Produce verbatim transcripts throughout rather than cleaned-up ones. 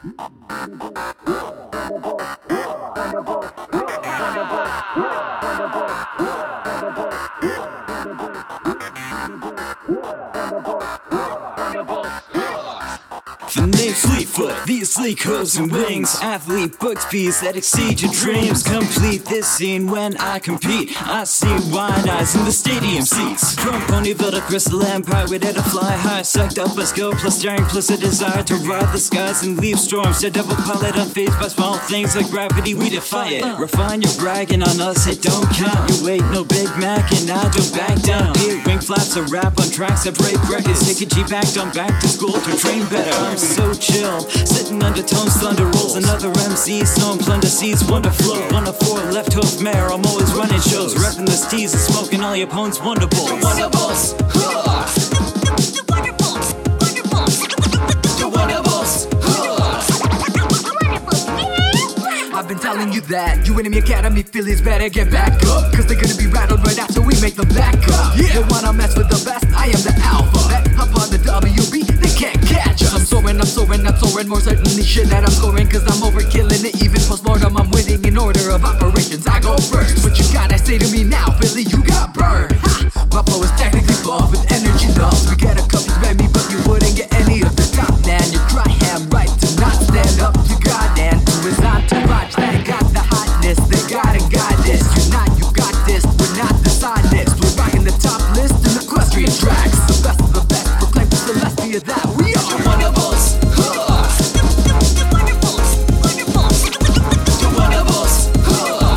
The name Fleetfoot, these sleek hooves and wings. Athlete booked beats that exceed your dreams. Complete this scene when I compete. I see wide eyes in the stadium seats. Chrome pony built a crystal empire, we did a fly high. Sucked up a skill plus daring plus a desire to ride the skies and leave storms. To double pilot unfazed by small things like gravity, we defy it. Refine your bragging on us, it don't count. You ain't no Big Mac and I don't back down. Here, wing flaps a rap on tracks that break records. Take a G-Pack, on back to school to train better. I'm so chill, sitting undertones, thunder rolls. Another M C, sowing plunder seeds, wonder flow. One of four, left hoof mare, I'm always running shows. Repping the steez and smoking all your opponents' wonderfuls. Wonderfuls, huh. The wonderfuls, wonderfuls. The wonderfuls, huh. I've been telling you that you enemy academy feelings better get back up, cause they're gonna be rattled right after we make them back up. Yeah. They wanna mess with the best, I am the alpha. That hop on the W B, they can't catch us. I'm soaring, I'm soaring, I'm soaring, more certainly shit that I'm scoring, cause I'm overkilling it. Even post-mortem, I'm winning in order of operations. I go first. What you gotta say to me now, Philly? You got burned. Ha! My flow is technically buff with energy loves. We get a couple baby, but you wouldn't get any of the top, man. You try ham right to not stand up to God and to his entourage. They got the hotness, they gotta guide this. You're not, you got this, we're not the side list. We're rocking the top list in the equestrian tracks. The best of the best, proclaim to Celestia that we are the wonderfuls. Huh. The wonderfuls, wonderfuls. The wonderfuls, huh.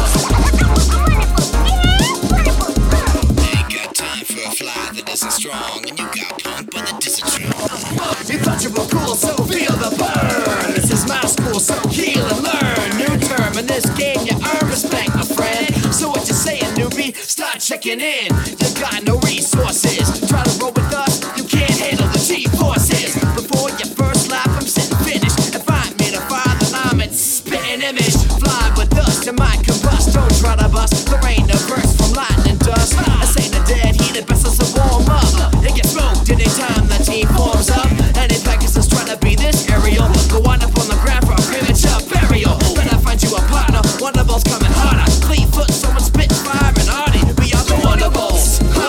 Ain't got time for a fly that isn't strong, and you got punk but that isn't true. You thought you were cool, so feel the burn. This is my school, so heal and learn. New term in this game, you earn respect, my friend. So what you saying, newbie? Start checking in. You got no resources. Try to roll with us, you can't handle the G-forces. Before your first lap, I'm sitting finished. If I made a fire, then I'm in spitting image. Fly with us, you might combust. Don't try to bust. There ain't no burst from lightning dust. This ain't a dead heat, it best us to warm up. It gets smoked anytime the team forms up. Any Pegasus trying to be this aerial, go wind up on the ground for a premature burial. Better find you a partner, Wonderballs coming harder. Clean foot, someone spit fire and hardy. We are the Wonderballs. Ha!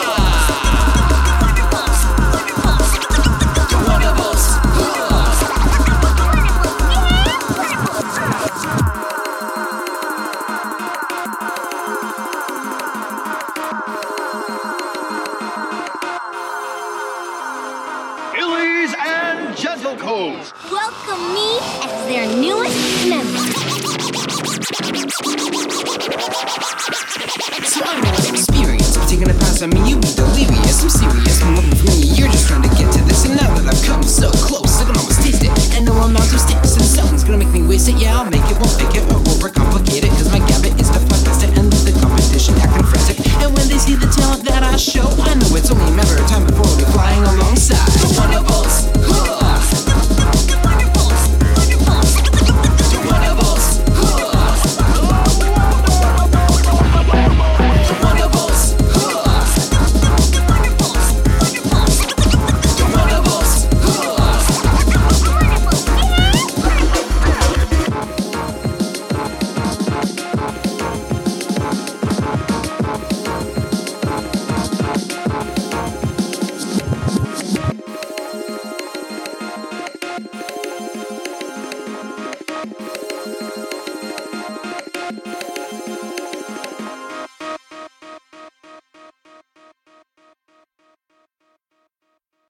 The Wonderballs. Fillies and Gentlecoats, Welcome me as their newest member. So I'm an experience. I'm taking a pass on me, you be delirious.